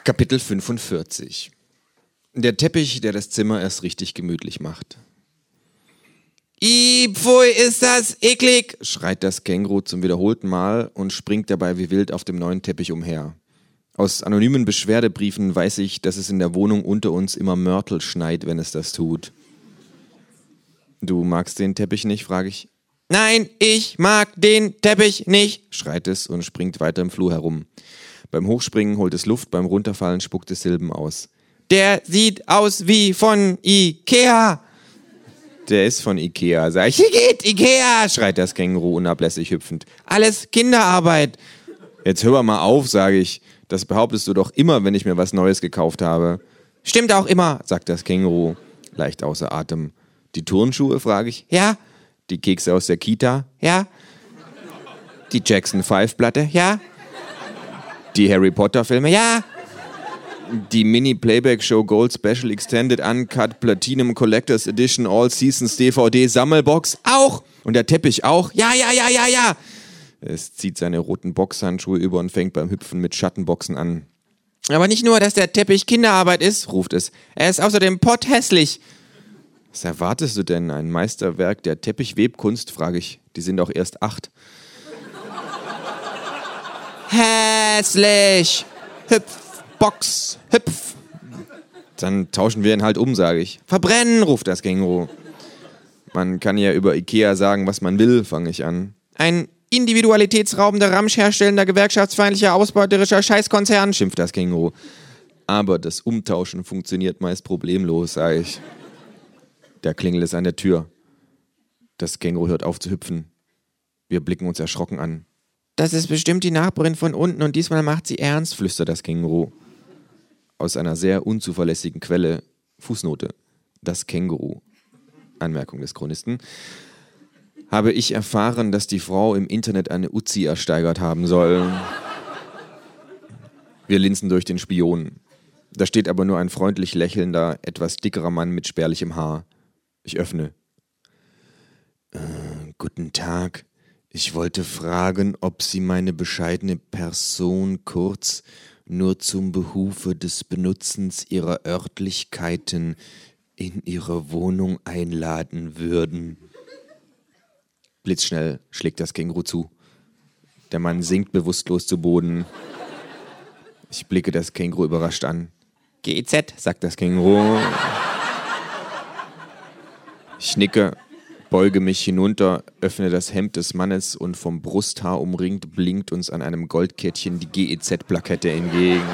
Kapitel 45. Der Teppich, der das Zimmer erst richtig gemütlich macht. Pfui, ist das eklig, schreit das Känguru zum wiederholten Mal und springt dabei wie wild auf dem neuen Teppich umher. Aus anonymen Beschwerdebriefen weiß ich, dass es in der Wohnung unter uns immer Mörtel schneit, wenn es das tut. Du magst den Teppich nicht, frage ich. Nein, ich mag den Teppich nicht, schreit es und springt weiter im Flur herum. Beim Hochspringen holt es Luft, beim Runterfallen spuckt es Silben aus. Der sieht aus wie von Ikea. Der ist von Ikea, sag ich. Hier geht Ikea, schreit das Känguru unablässig hüpfend. Alles Kinderarbeit. Jetzt hör mal auf, sage ich. Das behauptest du doch immer, wenn ich mir was Neues gekauft habe. Stimmt auch immer, sagt das Känguru, leicht außer Atem. Die Turnschuhe, frage ich. Ja. Die Kekse aus der Kita? Ja. Die Jackson 5-Platte? Ja. Die Harry Potter-Filme? Ja. Die Mini-Playback-Show Gold Special Extended Uncut Platinum Collectors Edition All Seasons DVD Sammelbox? Auch. Und der Teppich auch? Ja. Es zieht seine roten Boxhandschuhe über und fängt beim Hüpfen mit Schattenboxen an. Aber nicht nur, dass der Teppich Kinderarbeit ist, ruft es. Er ist außerdem potthässlich. Was erwartest du denn? Ein Meisterwerk der Teppichwebkunst, frage ich. Die sind doch erst 8. Hässlich! Hüpf, Box, hüpf! Dann tauschen wir ihn halt um, sage ich. Verbrennen, ruft das Känguru. Man kann ja über Ikea sagen, was man will, fange ich an. Ein individualitätsraubender, ramschherstellender, gewerkschaftsfeindlicher, ausbeuterischer Scheißkonzern, schimpft das Känguru. Aber das Umtauschen funktioniert meist problemlos, sage ich. Da klingelt es an der Tür. Das Känguru hört auf zu hüpfen. Wir blicken uns erschrocken an. Das ist bestimmt die Nachbarin von unten und diesmal macht sie ernst, flüstert das Känguru. Aus einer sehr unzuverlässigen Quelle, Fußnote, das Känguru, Anmerkung des Chronisten, habe ich erfahren, dass die Frau im Internet eine Uzi ersteigert haben soll. Wir linsen durch den Spion. Da steht aber nur ein freundlich lächelnder, etwas dickerer Mann mit spärlichem Haar. Ich öffne. Guten Tag. Ich wollte fragen, ob Sie meine bescheidene Person kurz nur zum Behufe des Benutzens Ihrer Örtlichkeiten in Ihre Wohnung einladen würden. Blitzschnell schlägt das Känguru zu. Der Mann sinkt bewusstlos zu Boden. Ich blicke das Känguru überrascht an. GEZ, sagt das Känguru. Ich nicke, beuge mich hinunter, öffne das Hemd des Mannes und vom Brusthaar umringt blinkt uns an einem Goldkettchen die GEZ-Plakette entgegen.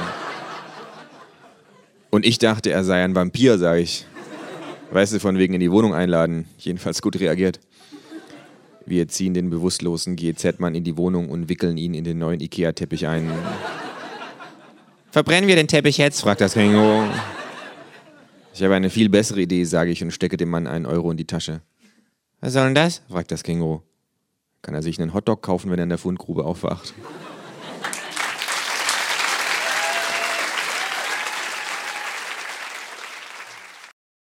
Und ich dachte, er sei ein Vampir, sage ich. Weißt du, von wegen in die Wohnung einladen. Jedenfalls gut reagiert. Wir ziehen den bewusstlosen GEZ-Mann in die Wohnung und wickeln ihn in den neuen Ikea-Teppich ein. Verbrennen wir den Teppich jetzt? Fragt das Känguru. Ich habe eine viel bessere Idee, sage ich und stecke dem Mann 1 Euro in die Tasche. Was soll denn das? Fragt das Känguru. Kann er sich einen Hotdog kaufen, wenn er in der Fundgrube aufwacht?